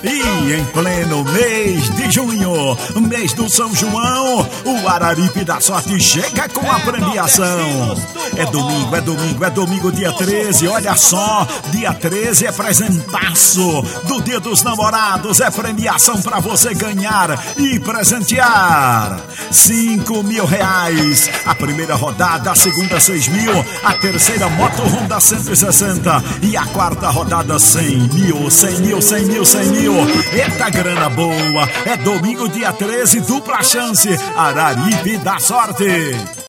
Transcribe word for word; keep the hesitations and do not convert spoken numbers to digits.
E em pleno mês de junho, mês do São João, o Araripe da Sorte chega com a premiação. É domingo, é domingo, é domingo, dia treze, olha só, dia treze é presentaço do Dia dos Namorados, é premiação pra você ganhar e presentear. Cinco mil reais, a primeira rodada, a segunda seis mil, a terceira moto Honda cento e sessenta e a quarta rodada cem mil, cem mil, cem mil, cem mil. Eita grana boa, é domingo dia treze, dupla chance, Araripe da Sorte.